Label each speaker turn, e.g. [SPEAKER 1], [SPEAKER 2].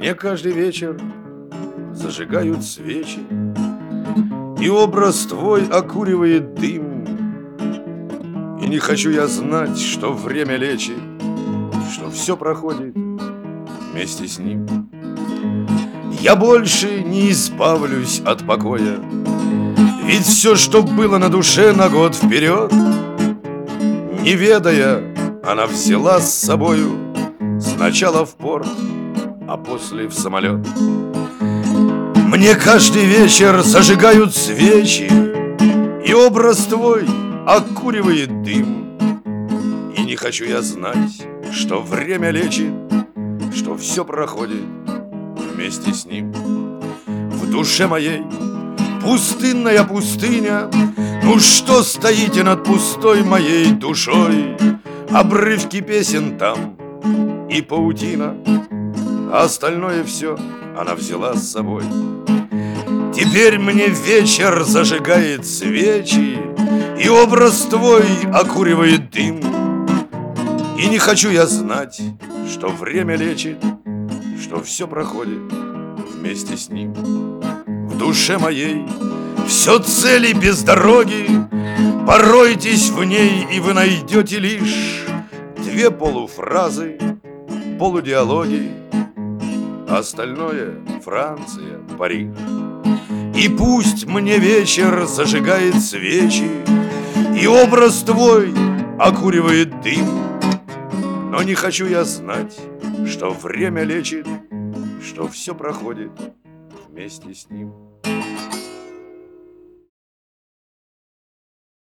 [SPEAKER 1] Мне каждый вечер зажигают свечи, и образ твой окуривает дым. И не хочу я знать, что время лечит, что все проходит вместе с ним. Я больше не избавлюсь от покоя, ведь все, что было на душе на год вперед, не ведая, она взяла с собою сначала в порт, а после в самолет. Мне каждый вечер зажигают свечи, и образ твой окуривает дым. И не хочу я знать, что время лечит, что все проходит вместе с ним. В душе моей пустынная пустыня. Ну что стоите над пустой моей душой? Обрывки песен там и паутина, а остальное все она взяла с собой. Теперь мне вечер зажигает свечи, и образ твой окуривает дым. И не хочу я знать, что время лечит, что все проходит вместе с ним. В душе моей все цели без дороги, поройтесь в ней, и вы найдете лишь две полуфразы, полудиалоги, остальное Франция, Париж. И пусть мне вечер зажигает свечи, и образ твой окуривает дым, но не хочу я знать, что время лечит, что все проходит вместе с ним.